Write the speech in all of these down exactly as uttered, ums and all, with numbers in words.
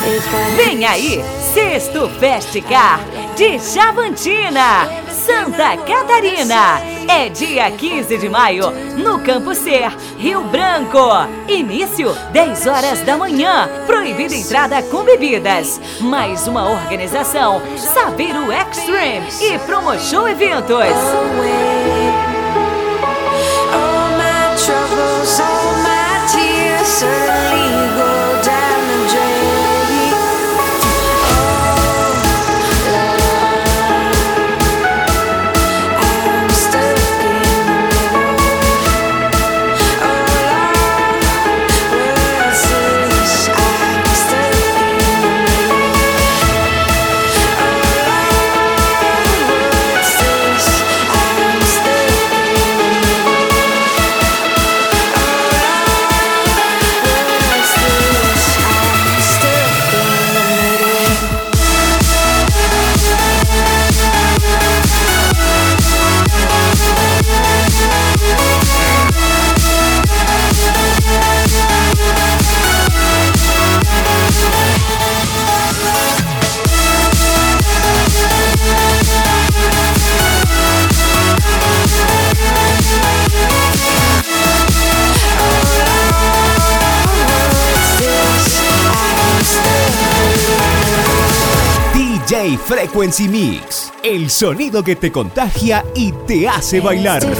Vem aí, Sexto Festicar de Chavantina, Santa Catarina. É dia quinze de maio, no Campo Ser, Rio Branco. Início, dez horas da manhã. Proibida entrada com bebidas. Mais uma organização, Saveiro Extreme e Promoshow Eventos. D J Frequency Mix, el sonido que te contagia y te hace bailar. You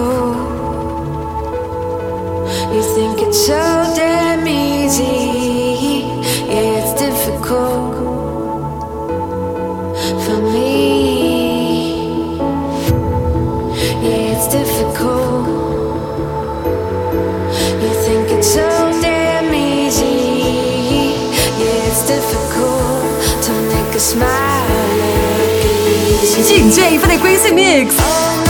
think it's so damn easy. Yeah, it's difficult for me. Yeah, it's difficult. You think it's so damn easy. Yeah, it's difficult to make a smile. D J Frequency Mix. Oh,